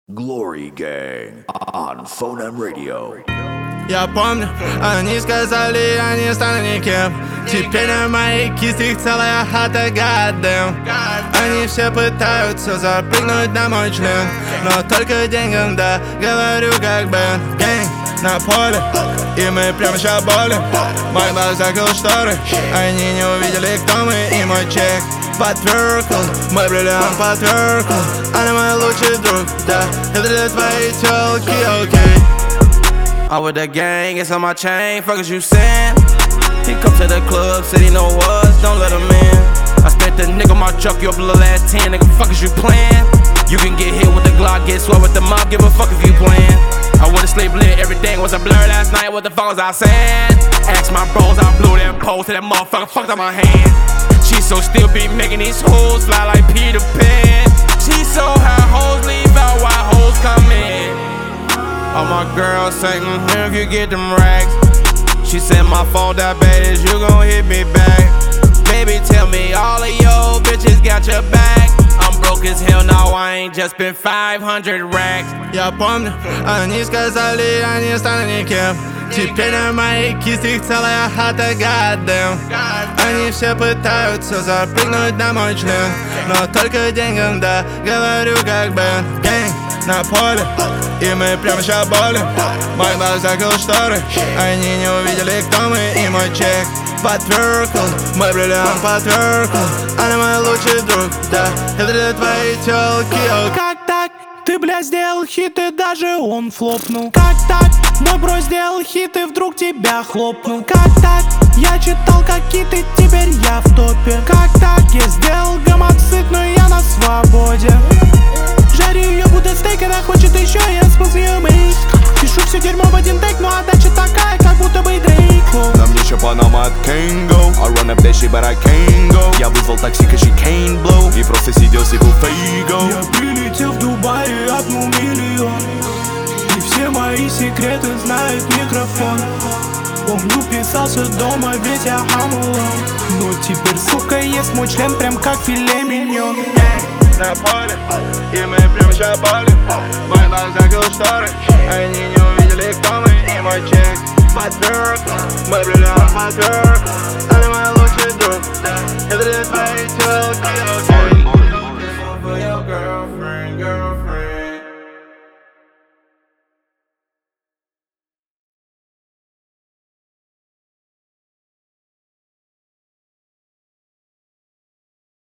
Glory Gang on Phonem Radio. Я помню, они сказали, я не стану никем. Теперь на моей кисти их целая хата, goddamn. Они все пытаются запрыгнуть на мой член, но только деньгам, да, говорю как Бен. Гэнг на поле, и мы прямо ща болим. Мой глаз закрыл шторы, они не увидели, кто мы, и мой чек потверкал, мой бриллиант потверкал. Она мой лучший друг, да, это для твоей тёлки, окей. I'm with the gang, it's on my chain, fuck is you saying? He come to the club, said he know us, don't let him in. I spent the nigga on my truck, you up a little ass 10, nigga, fuck is you playing? You can get hit with the Glock, get sweat with the mop, give a fuck if you playing. I went to sleep lit, everything was a blur last night, what the fuck was I saying? Ask my bros, I blew that post, that motherfucker fucked up my hand. She so still be making these hoes fly like Peter Pan. She so high, hoes leave out while hoes come in. All my girls say, if you get them racks. She said my phone that bad is you gon' hit me back. Baby, tell me all of your bitches got your back. I'm broke as hell now, I ain't just been 500 racks. Я помню, они сказали, я не стану никем. Теперь на моей кисти их целая хата, goddamn. Они все пытаются запрыгнуть на мой член, но только деньгам, да, говорю как Бен. Гэнг на поле, и мы прямо ща болим. Мой глаз закрыл шторы, они не увидели, кто мы, и мой чек потверкал, мой бриллиант потверкал. Она мой лучший друг, да, это для твоей тёлки, окей. Как так? Ты, блядь, сделал хит, и даже он флопнул. Как так? Мой бро сделал хит, и вдруг тебя хлопнул. Как так? Я читал какие ты, теперь я в топе. Как так? Я сделал гомоцид, но я на свободе. Жарю ее, будто стейк, она хочет еще, я смог ее мыть. Пишу все дерьмо в один тейк, ну а дача такая, как будто бы Дрейк. На мне еще Panama от Kango. I run up that shit, but I can't go. Я вызвал такси, cause she can't blow. И просто сидел, сипал фейго. Я прилетел в Дубай и отмыл миллион. И все мои секреты знает микрофон. Помню, писался дома, ведь я хамлон. Но теперь, сука, ест мой член прям как филе миньон. На поле, и мы прямо ща болим. Мой глаз закрыл шторы, они не увидели, кто мы, и мой чек потверкал, мой бриллиант потверкал. Она мой лучший друг, да, это для твоей тёлки, окей.